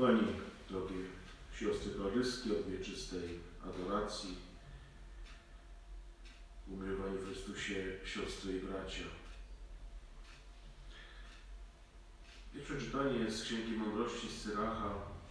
Umiłowani, drogie siostry towarzyskie od wieczystej adoracji, umiłowani w Chrystusie siostry i bracia. Pierwsze czytanie z Księgi Mądrości Syracha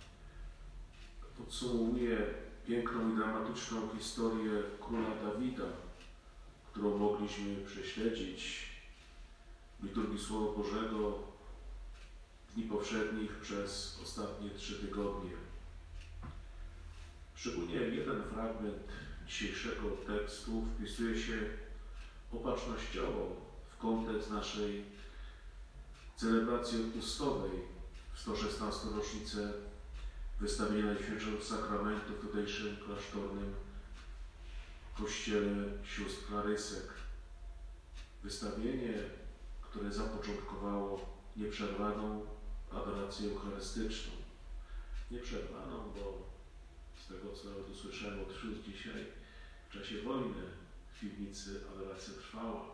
podsumowuje piękną i dramatyczną historię króla Dawida, którą mogliśmy prześledzić w liturgii Słowa Bożego dni powszednich przez ostatnie 3 tygodnie. Szczególnie jeden fragment dzisiejszego tekstu wpisuje się opatrznościowo w kontekst naszej celebracji odpustowej w 116. rocznicę wystawienia Najświętszego Sakramentu w tutejszym klasztornym kościele sióstr Klarysek. Wystawienie, które zapoczątkowało nieprzerwaną adorację eucharystyczną. Nieprzerwaną, bo z tego, co nawet usłyszałem od sióstr dzisiaj, w czasie wojny w piwnicy adoracja trwała.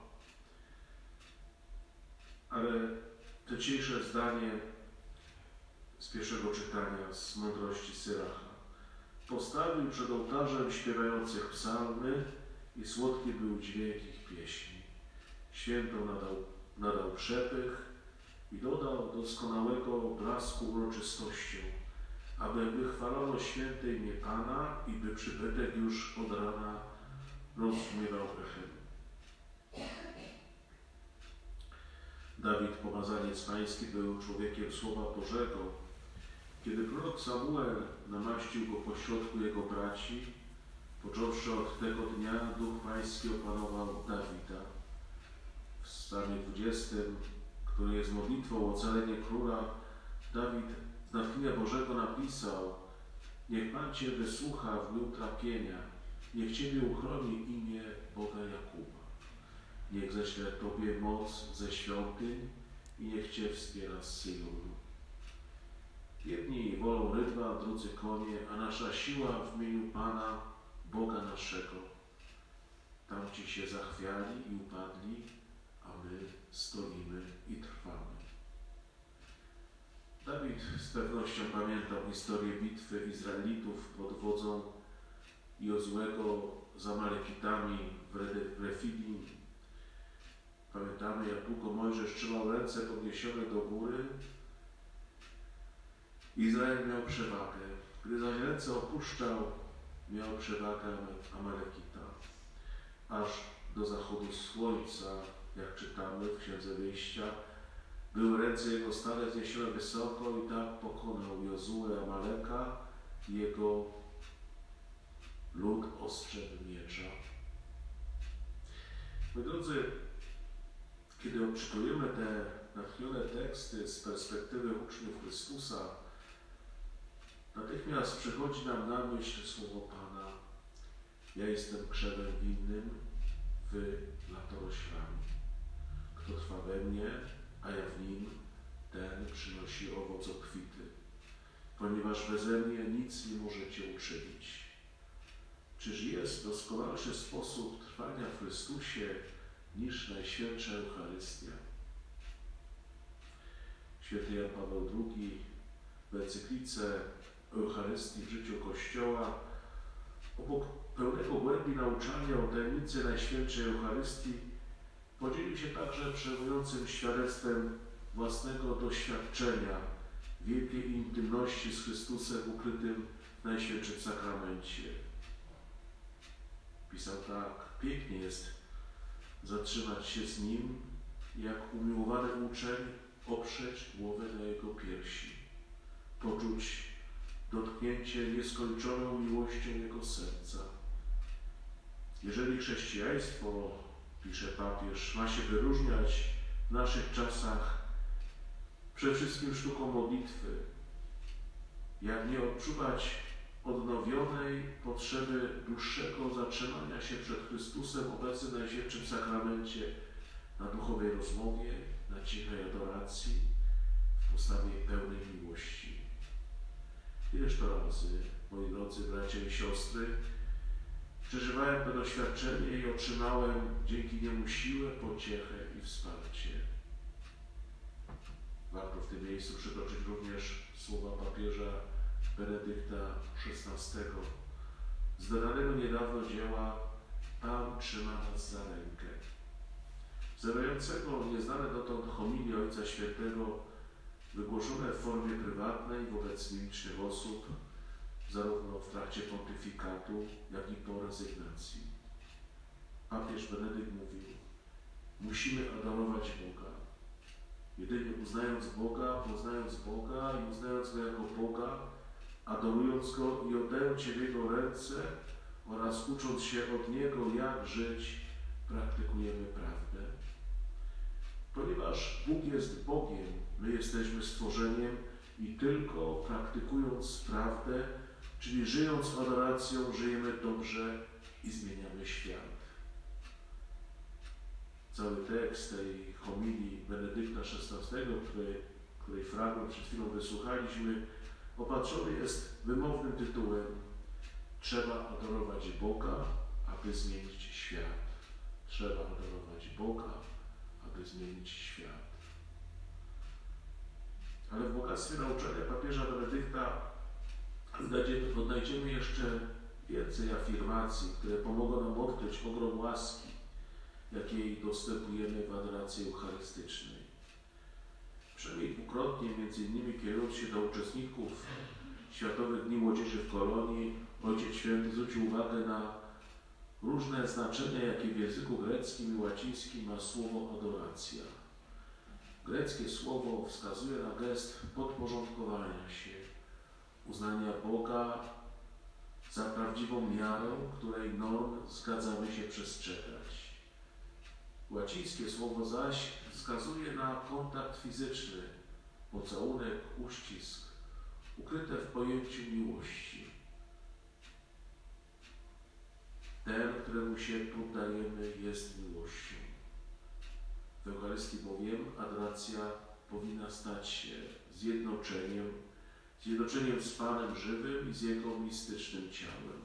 Ale to dzisiejsze zdanie z pierwszego czytania z Mądrości Syracha. Postawił przed ołtarzem śpiewających psalmy i słodki był dźwięk ich pieśni. Święto nadał przepych i dodał doskonałego blasku uroczystością, aby wychwalono święte imię Pana i by przybytek już od rana rozśmiewał echem. Dawid, pomazaniec pański, był człowiekiem Słowa Bożego. Kiedy prorok Samuel namaścił go pośrodku jego braci, począwszy od tego dnia Duch Pański opanował Dawida. W Psalmie 20, który jest modlitwą o ocalenie króla, Dawid z natchnienia Bożego napisał: niech Pan Cię wysłucha w dniu trapienia, niech Ciebie uchroni imię Boga Jakuba. Niech ześle Tobie moc ze świątyń i niech Cię wspiera z Syjonu. Jedni wolą rydwa, drudzy konie, a nasza siła w imieniu Pana, Boga naszego. Tamci się zachwiali i upadli, a my stoimy i trwamy. Dawid z pewnością pamiętał historię bitwy Izraelitów pod wodzą Jozłego z Amalekitami w Refidim. Pamiętamy, jak długo Mojżesz trzymał ręce podniesione do góry. Izrael miał przewagę. Gdy zaś ręce opuszczał, miał przewagę Amalekita. Aż do zachodu słońca, jak czytamy w Księdze Wyjścia, były ręce jego stale zniesione wysoko i tak pokonał Jozue Amaleka i jego lud ostrzem miecza. Moi drodzy, kiedy odczytujemy te natchnione teksty z perspektywy uczniów Chrystusa, natychmiast przychodzi nam na myśl słowo Pana: ja jestem krzewem winnym, wy latoroślami. Kto trwa we mnie, a ja w nim, ten przynosi owoc obfity, ponieważ beze mnie nic nie możecie uczynić. Czyż jest doskonalszy sposób trwania w Chrystusie niż Najświętsza Eucharystia? Święty Jan Paweł II w encyklice Eucharystii w życiu Kościoła obok pełnego głębi nauczania o tajemnicy Najświętszej Eucharystii podzielił się także przejmującym świadectwem własnego doświadczenia wielkiej intymności z Chrystusem ukrytym w Najświętszym Sakramencie. Pisał tak: pięknie jest zatrzymać się z Nim, jak umiłowany uczeń oprzeć głowę na Jego piersi, poczuć dotknięcie nieskończoną miłością Jego serca. Jeżeli chrześcijaństwo, pisze papież, ma się wyróżniać w naszych czasach przede wszystkim sztuką modlitwy, jak nie odczuwać odnowionej potrzeby dłuższego zatrzymania się przed Chrystusem obecnym w Najświętszym Sakramencie, na duchowej rozmowie, na cichej adoracji, w postawie pełnej miłości. Ileż to razy, moi drodzy bracia i siostry, przeżywałem to doświadczenie i otrzymałem dzięki niemu siłę, pociechę i wsparcie. Warto w tym miejscu przytoczyć również słowa papieża Benedykta XVI, z dodanego niedawno dzieła Pan trzyma nas za rękę, zawierającego nieznane dotąd homilii Ojca Świętego, wygłoszone w formie prywatnej wobec nielicznych osób, zarówno w trakcie pontyfikatu, jak i po rezygnacji. Papież Benedykt mówił: musimy adorować Boga. Jedynie poznając Boga i uznając Go jako Boga, adorując Go i oddając się w Jego ręce oraz ucząc się od Niego, jak żyć, praktykujemy prawdę. Ponieważ Bóg jest Bogiem, my jesteśmy stworzeniem i tylko praktykując prawdę, czyli żyjąc adoracją, żyjemy dobrze i zmieniamy świat. Cały tekst tej homilii Benedykta XVI, której fragment przed chwilą wysłuchaliśmy, opatrzony jest wymownym tytułem: trzeba adorować Boga, aby zmienić świat. Trzeba adorować Boga, aby zmienić świat. Ale w bogactwie nauczania papieża Benedykta odnajdziemy jeszcze więcej afirmacji, które pomogą nam odkryć ogrom łaski, jakiej dostępujemy w adoracji eucharystycznej. Przynajmniej dwukrotnie, między innymi kierując się do uczestników Światowych Dni Młodzieży w Kolonii, Ojciec Święty zwrócił uwagę na różne znaczenia, jakie w języku greckim i łacińskim ma słowo adoracja. Greckie słowo wskazuje na gest podporządkowania się, uznania Boga za prawdziwą miarę, której norm zgadzamy się przestrzegać. Łacińskie słowo zaś wskazuje na kontakt fizyczny, pocałunek, uścisk, ukryte w pojęciu miłości. Ten, któremu się poddajemy, jest miłością. W Eucharystii bowiem adoracja powinna stać się zjednoczeniem z Panem żywym i z Jego mistycznym ciałem.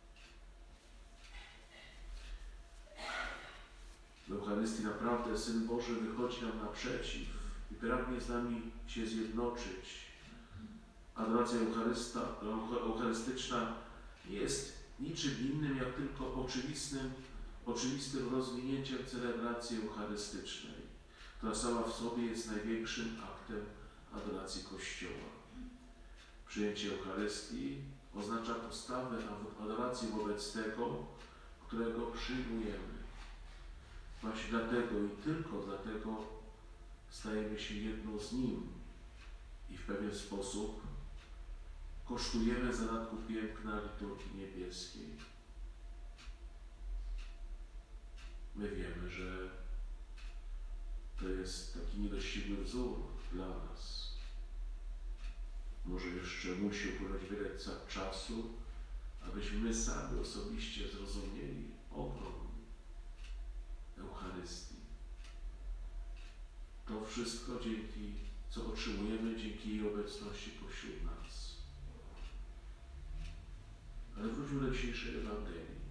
W Eucharystii naprawdę Syn Boży wychodzi nam naprzeciw i pragnie z nami się zjednoczyć. Adoracja eucharystyczna nie jest niczym innym, jak tylko oczywistym rozwinięciem celebracji eucharystycznej, która sama w sobie jest największym aktem adoracji Kościoła. Przyjęcie Eucharystii oznacza postawę adoracji wobec tego, którego przyjmujemy. Właśnie dlatego i tylko dlatego stajemy się jedno z Nim i w pewien sposób kosztujemy zadatku piękna liturgii niebieskiej. My wiemy, że to jest taki niedościgły wzór dla nas. Może jeszcze musi upłynąć wiele czasu, abyśmy my sami osobiście zrozumieli ogrom Eucharystii. To wszystko co otrzymujemy dzięki jej obecności pośród nas. Ale wróćmy do dzisiejszej Ewangelii.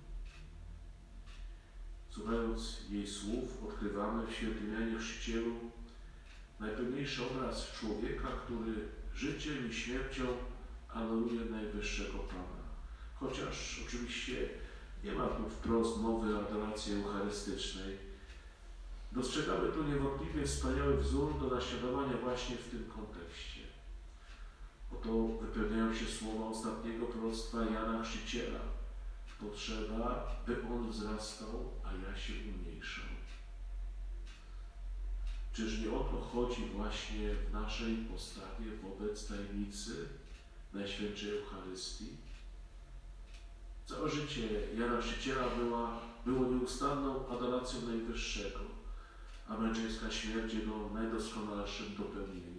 Słuchając jej słów, odkrywamy w świętym Janie Chrzcicielu najpełniejszy obraz człowieka, który życiem i śmiercią adoruje najwyższego Pana. Chociaż oczywiście nie ma tu wprost mowy o adoracji eucharystycznej, dostrzegamy tu niewątpliwie wspaniały wzór do naśladowania właśnie w tym kontekście. Oto wypełniają się słowa ostatniego proroctwa Jana Chrzciciela. Potrzeba, by on wzrastał, a ja się umniejszał. Czyż nie o to chodzi właśnie w naszej postawie wobec tajemnicy Najświętszej Eucharystii? Całe życie Jana Chrzciciela było nieustanną adoracją Najwyższego, a męczeńska śmierć jego najdoskonalszym dopełnieniem.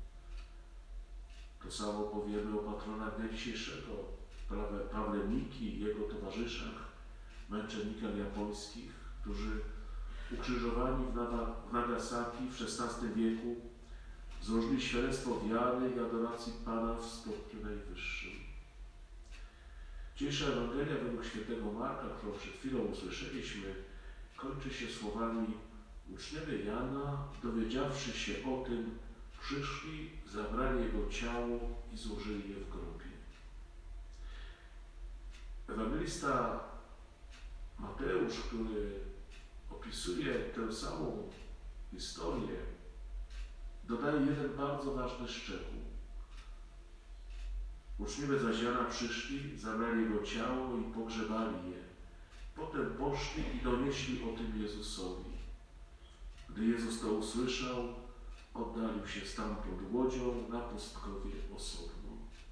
To samo powiemy o patronach dnia dzisiejszego, Pawle Miki i jego towarzyszach, męczennikach japońskich, którzy ukrzyżowani w Nagasaki w XVI wieku złożyli świadectwo wiary i adoracji Pana w stopniu najwyższym. Dzisiejsza Ewangelia według świętego Marka, którą przed chwilą usłyszeliśmy, kończy się słowami: uczniowie Jana, dowiedziawszy się o tym, przyszli, zabrali Jego ciało i złożyli je w grobie. Ewangelista Mateusz, który opisuje tę samą historię, dodaje jeden bardzo ważny szczegół. Uczniowie zaś Jana przyszli, zabrali Jego ciało i pogrzebali je. Potem poszli i donieśli o tym Jezusowi. Gdy Jezus to usłyszał, oddalił się stamtąd łodzią na pustkowie osobno.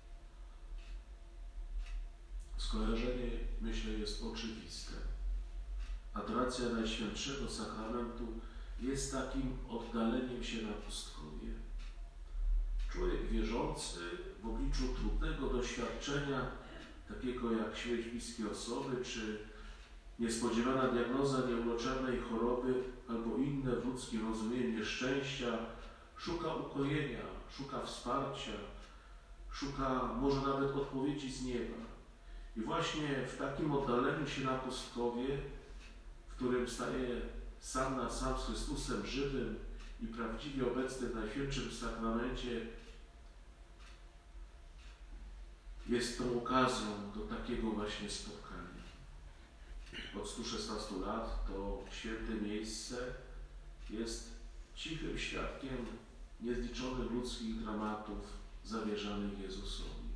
Skojarzenie, myślę, jest oczywiste. Adoracja Najświętszego Sakramentu jest takim oddaleniem się na pustkowie. Człowiek wierzący w obliczu trudnego doświadczenia, takiego jak śmierć bliskiej osoby, czy niespodziewana diagnoza nieuleczalnej choroby albo inne w ludzkim rozumieniu nieszczęścia, szuka ukojenia, szuka wsparcia, szuka może nawet odpowiedzi z nieba. I właśnie w takim oddaleniu się na pustkowie, w którym staje sam na sam z Chrystusem żywym i prawdziwie obecny w Najświętszym Sakramencie, jest tą okazją do takiego właśnie spotkania. Od 116 lat to święte miejsce jest cichym świadkiem niezliczonych ludzkich dramatów zawierzanych Jezusowi.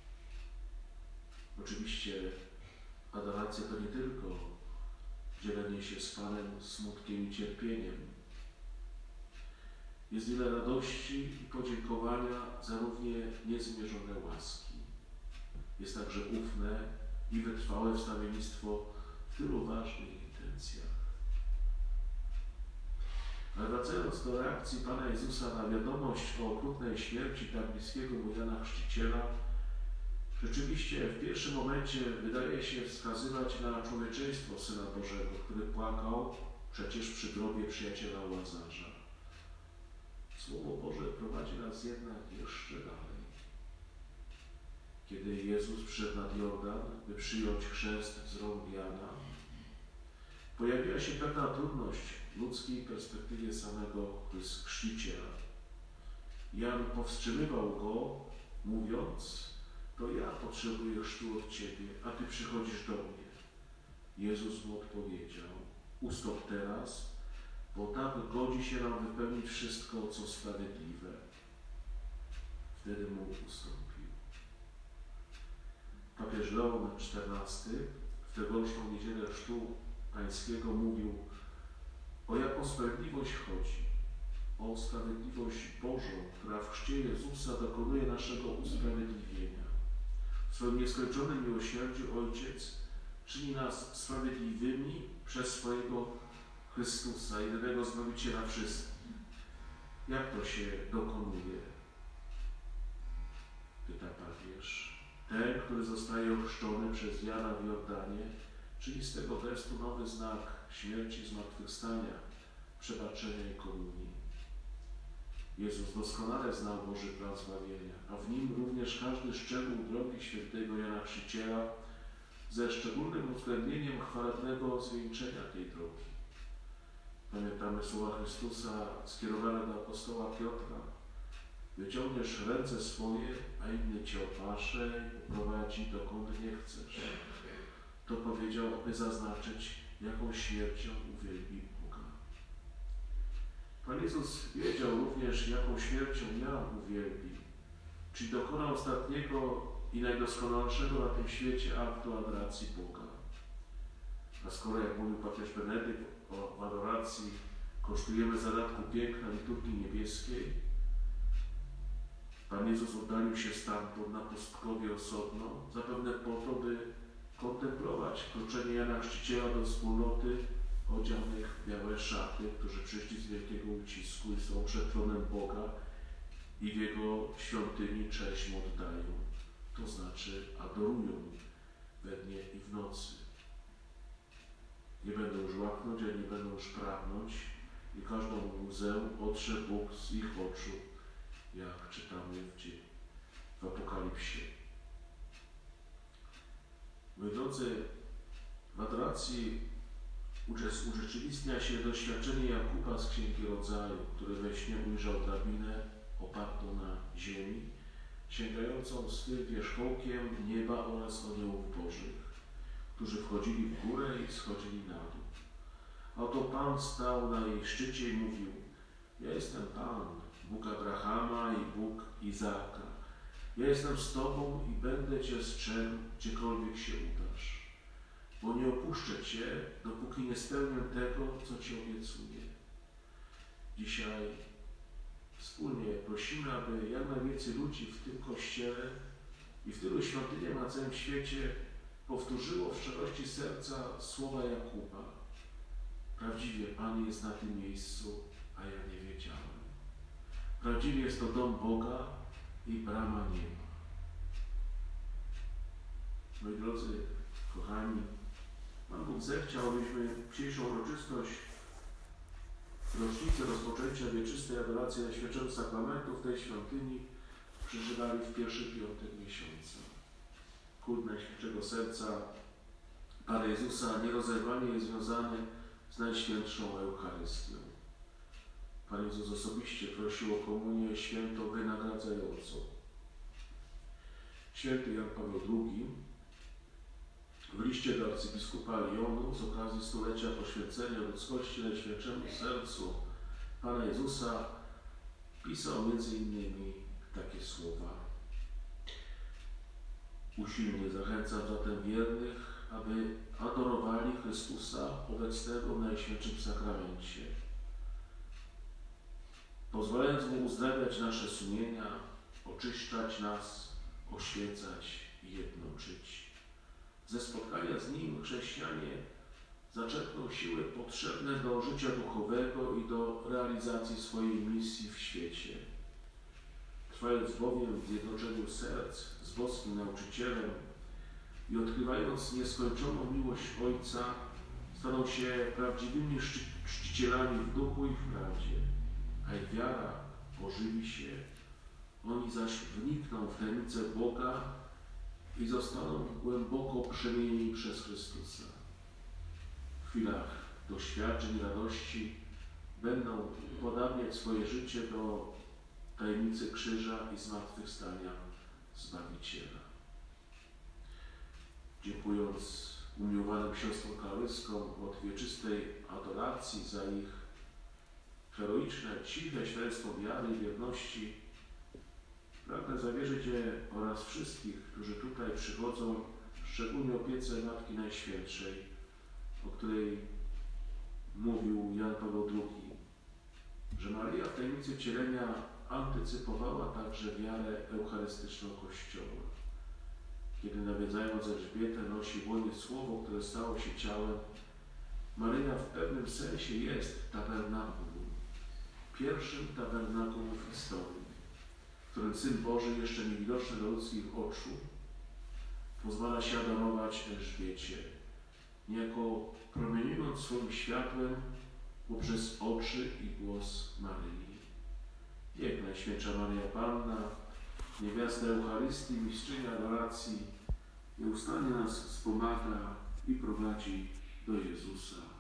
Oczywiście adoracja to nie tylko dzielenie się z Panem smutkiem i cierpieniem. Jest wiele radości i podziękowania za równie niezmierzone łaski. Jest także ufne i wytrwałe wstawiennictwo w tylu ważnych intencjach. Ale wracając do reakcji Pana Jezusa na wiadomość o okrutnej śmierci tak bliskiego mu Jana Chrzciciela, rzeczywiście w pierwszym momencie wydaje się wskazywać na człowieczeństwo Syna Bożego, który płakał przecież przy grobie przyjaciela Łazarza. Słowo Boże prowadzi nas jednak jeszcze dalej. Kiedy Jezus przyszedł nad Jordan, by przyjąć chrzest z rąk Jana, pojawiła się pewna trudność w ludzkiej perspektywie samego chrzciciela. Jan powstrzymywał go, mówiąc: to ja potrzebuję chrztu od Ciebie, a Ty przychodzisz do mnie. Jezus mu odpowiedział: ustąp teraz, bo tak godzi się nam wypełnić wszystko, co sprawiedliwe. Wtedy mu ustąpił. Papież Leon XIV w tegoroczną niedzielę chrztu pańskiego mówił: o jaką sprawiedliwość chodzi? O sprawiedliwość Bożą, która w chrzcie Jezusa dokonuje naszego usprawiedliwienia. W swoim nieskończonym miłosierdziu Ojciec czyni nas sprawiedliwymi przez swojego Chrystusa, jedynego Zbawiciela wszystkich. Jak to się dokonuje? Pyta papież. Ten, który zostaje ochrzczony przez Jana w Jordanie, czyli z tego gestu nowy znak śmierci i zmartwychwstania, przebaczenia i komunii. Jezus doskonale znał Boży plan zbawienia, a w nim również każdy szczegół drogi świętego Jana Chrzciciela, ze szczególnym uwzględnieniem chwalebnego zwieńczenia tej drogi. Pamiętamy słowa Chrystusa skierowane do apostoła Piotra: wyciągniesz ręce swoje, a inny cię opasze i poprowadzi dokąd nie chcesz. To powiedział, aby zaznaczyć, jaką śmiercią uwielbi Boga. Pan Jezus wiedział również, jaką śmiercią Jan uwielbi, czyli dokona ostatniego i najdoskonalszego na tym świecie aktu adoracji Boga. A skoro, jak mówił papież Benedykt, o adoracji kosztujemy zadatku piękna liturgii niebieskiej, Pan Jezus oddalił się stamtąd na pustkowie osobno, zapewne po to, by kontemplować wkroczenie Jana Chrzciciela do wspólnoty odzianych w białe szaty, którzy przyszli z wielkiego ucisku i są przed tronem Boga i w Jego świątyni cześć mu oddają, to znaczy adorują we dnie i w nocy. Nie będą już łaknąć, a nie będą już pragnąć i każdą łzę otrze Bóg z ich oczu, jak czytamy w Apokalipsie. Moi drodzy, w adoracji urzeczywistnia się doświadczenie Jakuba z Księgi Rodzaju, który we śnie ujrzał drabinę opartą na ziemi, sięgającą swym wierzchołkiem nieba oraz aniołów bożych, którzy wchodzili w górę i schodzili na dół. A oto Pan stał na jej szczycie i mówił: ja jestem Pan, Bóg Abrahama i Bóg Izaaka. Ja jestem z Tobą i będę Cię strzegł, gdziekolwiek się udasz, bo nie opuszczę Cię, dopóki nie spełnię tego, co Ci obiecuję. Dzisiaj wspólnie prosimy, aby jak najwięcej ludzi w tym Kościele i w tylu świątyniach na całym świecie powtórzyło w szczerości serca słowa Jakuba. Prawdziwie Pan jest na tym miejscu, a ja nie wiedziałem. Prawdziwie jest to dom Boga i brama nieba. Moi drodzy, kochani, Pan Bóg zechciał, abyśmy dzisiejszą uroczystość rocznicę rozpoczęcia wieczystej adoracji Najświętszego Sakramentu w tej świątyni przeżywali w pierwszy piątek miesiąca. Kult Najświętszego Serca Pana Jezusa nierozerwalnie jest związany z Najświętszą Eucharystią. Pan Jezus osobiście prosił o komunię świętą wynagradzającą. Święty Jan Paweł II w liście do arcybiskupa Lyonu z okazji stulecia poświęcenia ludzkości Najświętszemu Sercu Pana Jezusa pisał m.in. takie słowa: usilnie zachęcam zatem wiernych, aby adorowali Chrystusa obecnego w Najświętszym Sakramencie, pozwalając Mu uzdrawiać nasze sumienia, oczyszczać nas, oświecać i jednoczyć. Ze spotkania z Nim chrześcijanie zaczerpną siły potrzebne do życia duchowego i do realizacji swojej misji w świecie. Trwając bowiem w zjednoczeniu serc z boskim nauczycielem i odkrywając nieskończoną miłość Ojca, staną się prawdziwymi czcicielami w duchu i w prawdzie, a ich wiara ożywi się. Oni zaś wnikną w tajemnicę Boga i zostaną głęboko przemienieni przez Chrystusa. W chwilach doświadczeń i radości będą upodabniać swoje życie do tajemnicy krzyża i zmartwychwstania Zbawiciela. Dziękując umiłowanym siostrom kalwyskom od wieczystej adoracji za ich heroiczne, ciche świadectwo wiary i wierności, pragnę zawierzyć je oraz wszystkich, którzy tutaj przychodzą, szczególnie opiece Matki Najświętszej, o której mówił Jan Paweł II, że Maryja w tajemnicy wcielenia antycypowała także wiarę eucharystyczną Kościoła. Kiedy nawiedzając Elżbietę nosi w łonie słowo, które stało się ciałem, Maryja w pewnym sensie jest tabernakulum, pierwszym tabernakulum w historii, w którym Syn Boży, jeszcze niewidoczny do ludzkich oczu, pozwala się adorować Elżbiecie, niejako promieniując swoim światłem poprzez oczy i głos Maryi. Niech Najświętsza Maryja Panna, niewiasta Eucharystii, mistrzyni adoracji, nieustannie nas wspomaga i prowadzi do Jezusa.